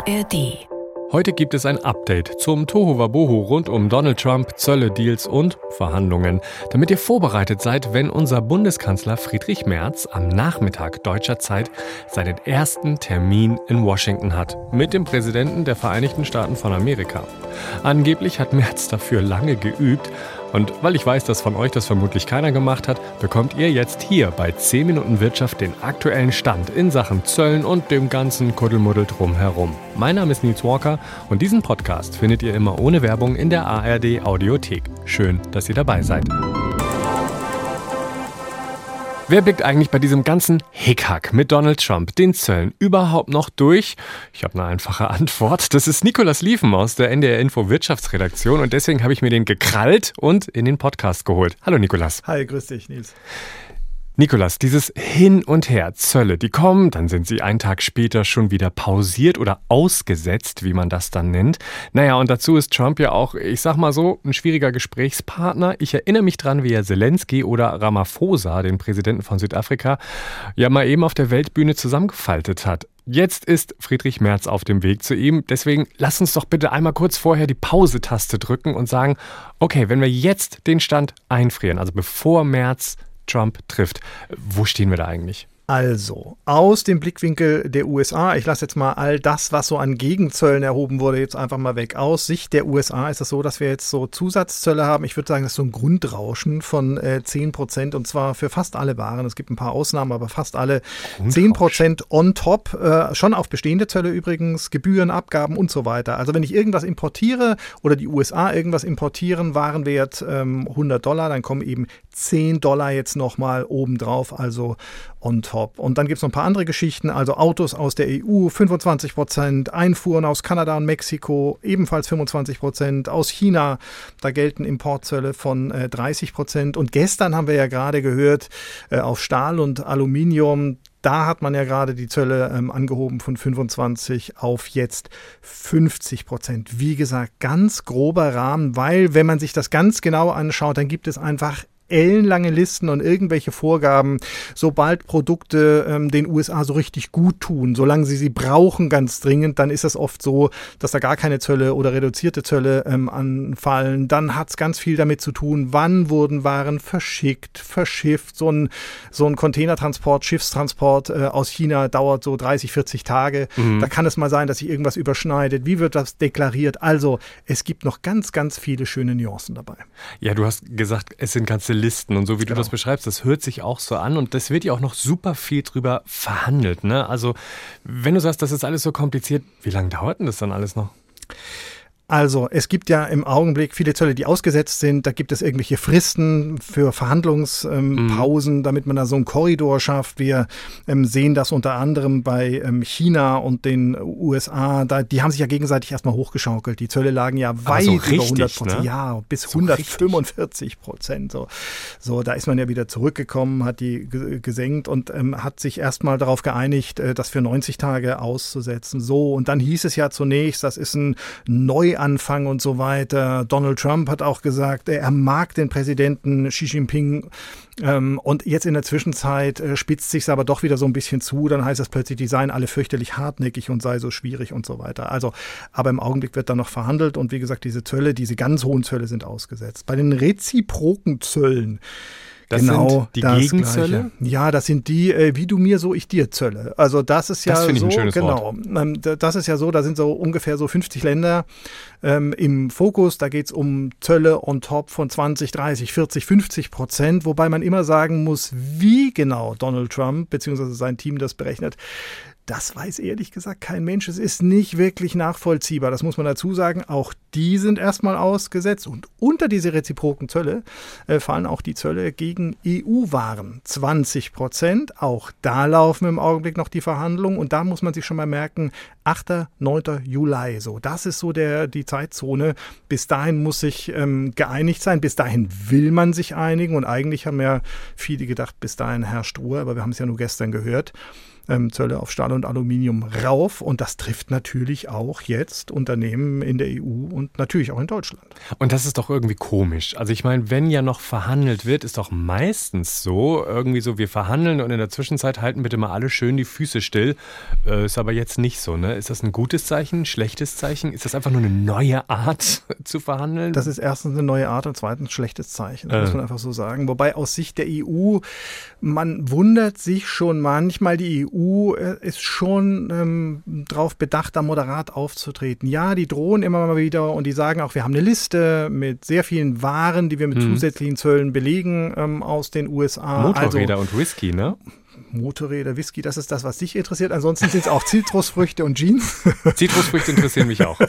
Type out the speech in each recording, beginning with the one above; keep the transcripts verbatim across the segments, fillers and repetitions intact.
A R D. Heute gibt es ein Update zum Tohuwabohu rund um Donald Trump, Zölle, Deals und Verhandlungen, damit ihr vorbereitet seid, wenn unser Bundeskanzler Friedrich Merz am Nachmittag deutscher Zeit seinen ersten Termin in Washington hat, mit dem Präsidenten der Vereinigten Staaten von Amerika. Angeblich hat Merz dafür lange geübt. Und weil ich weiß, dass von euch das vermutlich keiner gemacht hat, bekommt ihr jetzt hier bei zehn Minuten Wirtschaft den aktuellen Stand in Sachen Zöllen und dem ganzen Kuddelmuddel drumherum. Mein Name ist Nils Walker und diesen Podcast findet ihr immer ohne Werbung in der A R D Audiothek. Schön, dass ihr dabei seid. Wer blickt eigentlich bei diesem ganzen Hickhack mit Donald Trump, den Zöllen, überhaupt noch durch? Ich habe eine einfache Antwort. Das ist Nicolas Lieven aus der N D R Info Wirtschaftsredaktion und deswegen habe ich mir den gekrallt und in den Podcast geholt. Hallo Nicolas. Hi, grüß dich, Nils. Nicolas, dieses Hin und Her, Zölle, die kommen, dann sind sie einen Tag später schon wieder pausiert oder ausgesetzt, wie man das dann nennt. Naja, und dazu ist Trump ja auch, ich sag mal so, ein schwieriger Gesprächspartner. Ich erinnere mich dran, wie er Zelensky oder Ramaphosa, den Präsidenten von Südafrika, ja mal eben auf der Weltbühne zusammengefaltet hat. Jetzt ist Friedrich Merz auf dem Weg zu ihm. Deswegen lass uns doch bitte einmal kurz vorher die Pause-Taste drücken und sagen, okay, wenn wir jetzt den Stand einfrieren, also bevor Merz Trump trifft, wo stehen wir da eigentlich? Also, aus dem Blickwinkel der U S A, ich lasse jetzt mal all das, was so an Gegenzöllen erhoben wurde, jetzt einfach mal weg. Aus Sicht der U S A ist es so, dass wir jetzt so Zusatzzölle haben. Ich würde sagen, das ist so ein Grundrauschen von äh, zehn Prozent und zwar für fast alle Waren. Es gibt ein paar Ausnahmen, aber fast alle zehn Prozent on top. Äh, schon auf bestehende Zölle übrigens, Gebühren, Abgaben und so weiter. Also wenn ich irgendwas importiere oder die U S A irgendwas importieren, Warenwert ähm, hundert Dollar, dann kommen eben zehn Dollar jetzt nochmal obendrauf, also on top. Und dann gibt es noch ein paar andere Geschichten, also Autos aus der E U, fünfundzwanzig Prozent, Einfuhren aus Kanada und Mexiko, ebenfalls fünfundzwanzig Prozent, aus China, da gelten Importzölle von äh, dreißig Prozent. Und gestern haben wir ja gerade gehört, äh, auf Stahl und Aluminium, da hat man ja gerade die Zölle ähm, angehoben von fünfundzwanzig auf jetzt fünfzig Prozent. Wie gesagt, ganz grober Rahmen, weil wenn man sich das ganz genau anschaut, dann gibt es einfach ellenlange Listen und irgendwelche Vorgaben, sobald Produkte ähm, den U S A so richtig gut tun, solange sie sie brauchen ganz dringend, dann ist es oft so, dass da gar keine Zölle oder reduzierte Zölle ähm, anfallen. Dann hat es ganz viel damit zu tun, wann wurden Waren verschickt, verschifft. So ein, so ein Containertransport, Schiffstransport äh, aus China dauert so dreißig, vierzig Tage. Mhm. Da kann es mal sein, dass sich irgendwas überschneidet. Wie wird das deklariert? Also es gibt noch ganz, ganz viele schöne Nuancen dabei. Ja, du hast gesagt, es sind ganze Listen und so wie genau. Du das beschreibst, das hört sich auch so an und das wird ja auch noch super viel drüber verhandelt, ne? Also wenn du sagst, das ist alles so kompliziert, wie lange dauert denn das dann alles noch? Also es gibt ja im Augenblick viele Zölle, die ausgesetzt sind. Da gibt es irgendwelche Fristen für Verhandlungspausen, ähm, damit man da so einen Korridor schafft. Wir ähm, sehen das unter anderem bei ähm, China und den U S A. Da, die haben sich ja gegenseitig erstmal hochgeschaukelt. Die Zölle lagen ja weit so richtig, über hundert Prozent. Ne? Ja, bis so hundertfünfundvierzig Prozent. So. so, da ist man ja wieder zurückgekommen, hat die g- gesenkt und ähm, hat sich erstmal darauf geeinigt, äh, das für neunzig Tage auszusetzen. So, und dann hieß es ja zunächst, das ist ein Neuanfang und so weiter. Donald Trump hat auch gesagt, er mag den Präsidenten Xi Jinping ähm, und jetzt in der Zwischenzeit äh, spitzt sich es aber doch wieder so ein bisschen zu. Dann heißt es plötzlich, die seien alle fürchterlich hartnäckig und sei so schwierig und so weiter. Also, aber im Augenblick wird da noch verhandelt und wie gesagt, diese Zölle, diese ganz hohen Zölle sind ausgesetzt. Bei den reziproken Zöllen, Das genau, sind die das Gegenzölle? Gleiche. Ja, das sind die, äh, wie du mir, so ich dir Zölle. Also das ist ja das finde ich so, ein schönes genau. Ähm, das ist ja so, da sind so ungefähr so fünfzig Länder ähm, im Fokus. Da geht es um Zölle on top von zwanzig, dreißig, vierzig, fünfzig Prozent, wobei man immer sagen muss, wie genau Donald Trump bzw. sein Team das berechnet. Das weiß ehrlich gesagt kein Mensch. Es ist nicht wirklich nachvollziehbar. Das muss man dazu sagen. Auch die sind erstmal ausgesetzt. Und unter diese reziproken Zölle äh, fallen auch die Zölle gegen E U-Waren. zwanzig Prozent. Auch da laufen im Augenblick noch die Verhandlungen. Und da muss man sich schon mal merken, achter, neunter Juli. So, das ist so der, die Zeitzone. Bis dahin muss sich ähm, geeinigt sein. Bis dahin will man sich einigen. Und eigentlich haben ja viele gedacht, bis dahin herrscht Ruhe. Aber wir haben es ja nur gestern gehört. ähm, Zölle auf Stahl und Aluminium rauf. Und das trifft natürlich auch jetzt Unternehmen in der E U und natürlich auch in Deutschland. Und das ist doch irgendwie komisch. Also ich meine, wenn ja noch verhandelt wird, ist doch meistens so, irgendwie so, wir verhandeln und in der Zwischenzeit halten bitte mal alle schön die Füße still. Äh, ist aber jetzt nicht so, ne? Ist das ein gutes Zeichen, ein schlechtes Zeichen? Ist das einfach nur eine neue Art zu verhandeln? Das ist erstens eine neue Art und zweitens ein schlechtes Zeichen, das äh. muss man einfach so sagen. Wobei aus Sicht der E U, man wundert sich schon manchmal, die E U ist schon ähm, darauf bedacht, da moderat aufzutreten. Ja, die drohen immer mal wieder und die sagen auch, wir haben eine Liste mit sehr vielen Waren, die wir mit hm. zusätzlichen Zöllen belegen ähm, aus den U S A. Motorräder also, und Whisky, ne? Motorräder, Whisky, das ist das, was dich interessiert. Ansonsten sind es auch Zitrusfrüchte und Jeans. Zitrusfrüchte interessieren mich auch.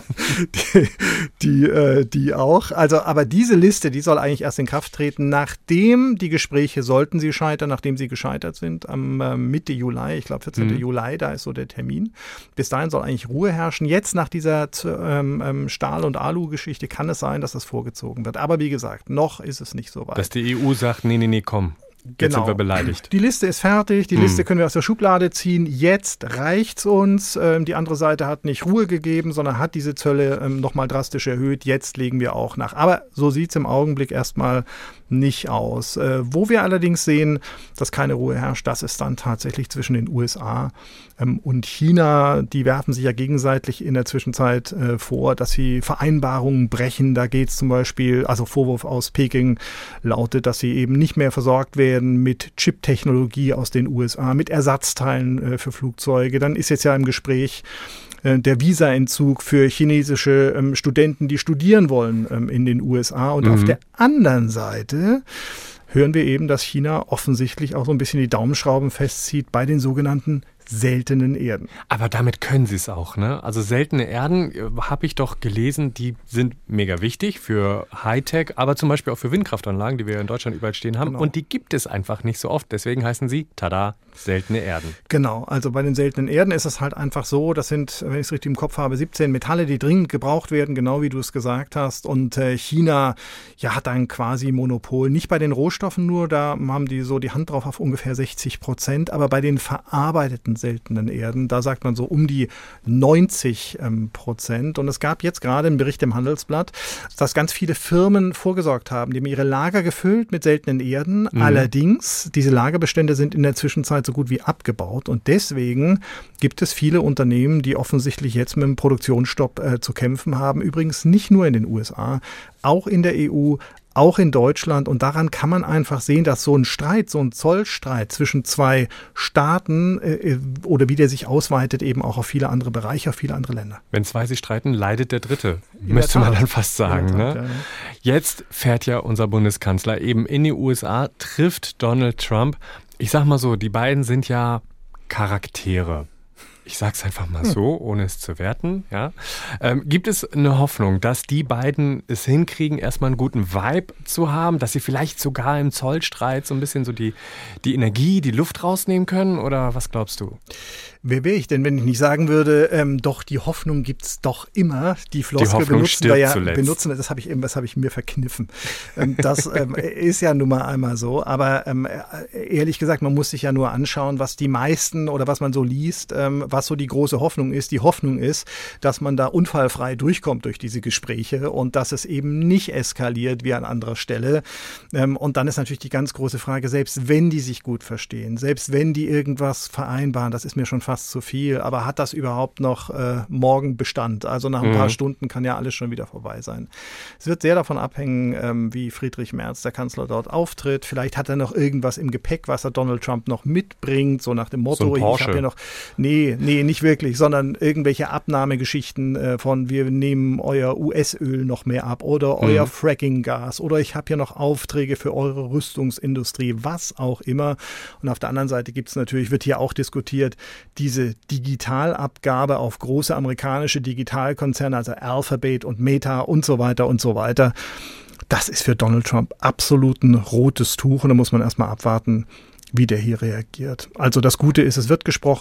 die, die, äh, die auch. Also, aber diese Liste, die soll eigentlich erst in Kraft treten, nachdem die Gespräche, sollten sie scheitern, nachdem sie gescheitert sind, am äh, Mitte Juli, ich glaube vierzehnten Mhm. Juli, da ist so der Termin. Bis dahin soll eigentlich Ruhe herrschen. Jetzt nach dieser ähm, Stahl- und Alu-Geschichte kann es sein, dass das vorgezogen wird. Aber wie gesagt, noch ist es nicht so weit. Dass die E U sagt, nee, nee, nee, komm. Jetzt genau. sind wir beleidigt. Die Liste ist fertig, die hm. Liste können wir aus der Schublade ziehen. Jetzt reicht's uns. Ähm, die andere Seite hat nicht Ruhe gegeben, sondern hat diese Zölle ähm, nochmal drastisch erhöht. Jetzt legen wir auch nach. Aber so sieht's im Augenblick erstmal nicht aus. Äh, wo wir allerdings sehen, dass keine Ruhe herrscht, das ist dann tatsächlich zwischen den U S A ähm, und China. Die werfen sich ja gegenseitig in der Zwischenzeit äh, vor, dass sie Vereinbarungen brechen. Da geht's zum Beispiel, also Vorwurf aus Peking lautet, dass sie eben nicht mehr versorgt werden mit Chip-Technologie aus den U S A, mit Ersatzteilen äh, für Flugzeuge. Dann ist jetzt ja im Gespräch äh, der Visaentzug für chinesische ähm, Studenten, die studieren wollen ähm, in den U S A. Und mhm. auf der anderen Seite hören wir eben, dass China offensichtlich auch so ein bisschen die Daumenschrauben festzieht bei den sogenannten seltenen Erden. Aber damit können sie es auch, ne? Also seltene Erden, äh, habe ich doch gelesen, die sind mega wichtig für Hightech, aber zum Beispiel auch für Windkraftanlagen, die wir in Deutschland überall stehen haben. Genau. Und die gibt es einfach nicht so oft. Deswegen heißen sie, tada, seltene Erden. Genau, also bei den seltenen Erden ist es halt einfach so, das sind, wenn ich es richtig im Kopf habe, siebzehn Metalle, die dringend gebraucht werden, genau wie du es gesagt hast. Und äh, China ja, hat ein quasi Monopol. Nicht bei den Rohstoffen nur, da haben die so die Hand drauf auf ungefähr sechzig Prozent, aber bei den verarbeiteten seltenen Erden, da sagt man so um die neunzig ähm, Prozent. Und es gab jetzt gerade einen Bericht im Handelsblatt, dass ganz viele Firmen vorgesorgt haben. Die haben ihre Lager gefüllt mit seltenen Erden. Mhm. Allerdings, diese Lagerbestände sind in der Zwischenzeit so gut wie abgebaut. Und deswegen gibt es viele Unternehmen, die offensichtlich jetzt mit einem Produktionsstopp äh, zu kämpfen haben. Übrigens nicht nur in den U S A, auch in der E U, auch in Deutschland. Und daran kann man einfach sehen, dass so ein Streit, so ein Zollstreit zwischen zwei Staaten äh, oder wie der sich ausweitet, eben auch auf viele andere Bereiche, auf viele andere Länder. Wenn zwei sich streiten, leidet der Dritte, müsste man dann fast sagen. Tat, ne? ja. Jetzt fährt ja unser Bundeskanzler eben in die U S A, trifft Donald Trump. Ich sag mal so, die beiden sind ja Charaktere. Ich sag's einfach mal so, ohne es zu werten. Ja. Ähm, gibt es eine Hoffnung, dass die beiden es hinkriegen, erstmal einen guten Vibe zu haben, dass sie vielleicht sogar im Zollstreit so ein bisschen so die, die Energie, die Luft rausnehmen können? Oder was glaubst du? Wer wäre ich denn, wenn ich nicht sagen würde, ähm, doch, die Hoffnung gibt's doch immer. Die Floskel benutzen wir ja, benutzen, das habe ich eben, das habe ich mir verkniffen. Ähm, das ähm, ist ja nun mal einmal so. Aber ähm, ehrlich gesagt, man muss sich ja nur anschauen, was die meisten oder was man so liest, ähm, was so die große Hoffnung ist. Die Hoffnung ist, dass man da unfallfrei durchkommt durch diese Gespräche und dass es eben nicht eskaliert wie an anderer Stelle. Ähm, und dann ist natürlich die ganz große Frage, selbst wenn die sich gut verstehen, selbst wenn die irgendwas vereinbaren, das ist mir schon fast zu viel, aber hat das überhaupt noch äh, morgen Bestand? Also nach ein mhm. paar Stunden kann ja alles schon wieder vorbei sein. Es wird sehr davon abhängen, ähm, wie Friedrich Merz, der Kanzler, dort auftritt. Vielleicht hat er noch irgendwas im Gepäck, was er Donald Trump noch mitbringt, so nach dem Motto, so ich habe ja noch, nee, nee, nicht wirklich, sondern irgendwelche Abnahmegeschichten äh, von, wir nehmen euer U S-Öl noch mehr ab oder euer mhm. Fracking-Gas oder ich habe ja noch Aufträge für eure Rüstungsindustrie, was auch immer. Und auf der anderen Seite gibt es natürlich, wird hier auch diskutiert, diese Digitalabgabe auf große amerikanische Digitalkonzerne, also Alphabet und Meta und so weiter und so weiter. Das ist für Donald Trump absolut ein rotes Tuch und da muss man erstmal abwarten, wie der hier reagiert. Also das Gute ist, es wird gesprochen,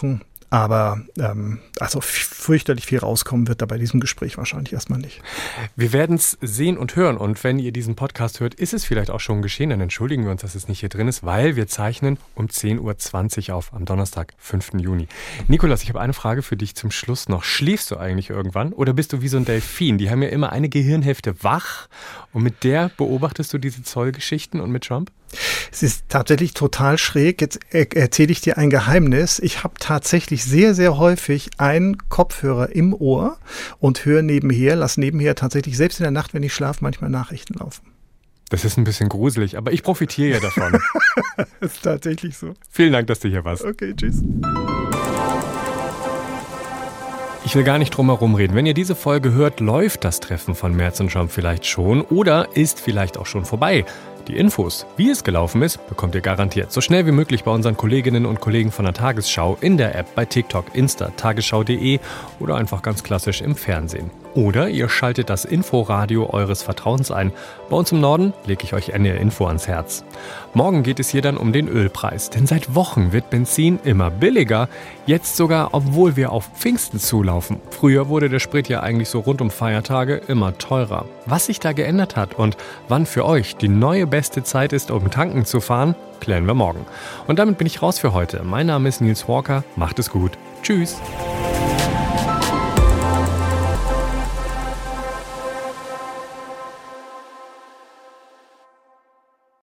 Aber ähm, also fürchterlich viel rauskommen wird da bei diesem Gespräch wahrscheinlich erstmal nicht. Wir werden es sehen und hören. Und wenn ihr diesen Podcast hört, ist es vielleicht auch schon geschehen. Dann entschuldigen wir uns, dass es nicht hier drin ist, weil wir zeichnen um zehn Uhr zwanzig auf am Donnerstag, fünften Juni. Nikolas, ich habe eine Frage für dich zum Schluss noch. Schläfst du eigentlich irgendwann oder bist du wie so ein Delfin? Die haben ja immer eine Gehirnhälfte wach und mit der beobachtest du diese Zollgeschichten und mit Trump? Es ist tatsächlich total schräg. Jetzt er- erzähle ich dir ein Geheimnis. Ich habe tatsächlich sehr, sehr häufig einen Kopfhörer im Ohr und höre nebenher, lasse nebenher tatsächlich selbst in der Nacht, wenn ich schlafe, manchmal Nachrichten laufen. Das ist ein bisschen gruselig, aber ich profitiere ja davon. Das ist tatsächlich so. Vielen Dank, dass du hier warst. Okay, tschüss. Ich will gar nicht drum herum reden. Wenn ihr diese Folge hört, läuft das Treffen von Merz und Trump vielleicht schon oder ist vielleicht auch schon vorbei. Die Infos, wie es gelaufen ist, bekommt ihr garantiert so schnell wie möglich bei unseren Kolleginnen und Kollegen von der Tagesschau in der App, bei TikTok, Insta, tagesschau punkt de oder einfach ganz klassisch im Fernsehen. Oder ihr schaltet das Inforadio eures Vertrauens ein. Bei uns im Norden lege ich euch N D R Info ans Herz. Morgen geht es hier dann um den Ölpreis, denn seit Wochen wird Benzin immer billiger. Jetzt sogar, obwohl wir auf Pfingsten zulaufen. Früher wurde der Sprit ja eigentlich so rund um Feiertage immer teurer. Was sich da geändert hat und wann für euch die neue beste Zeit ist, um tanken zu fahren, klären wir morgen. Und damit bin ich raus für heute. Mein Name ist Nils Walker. Macht es gut. Tschüss.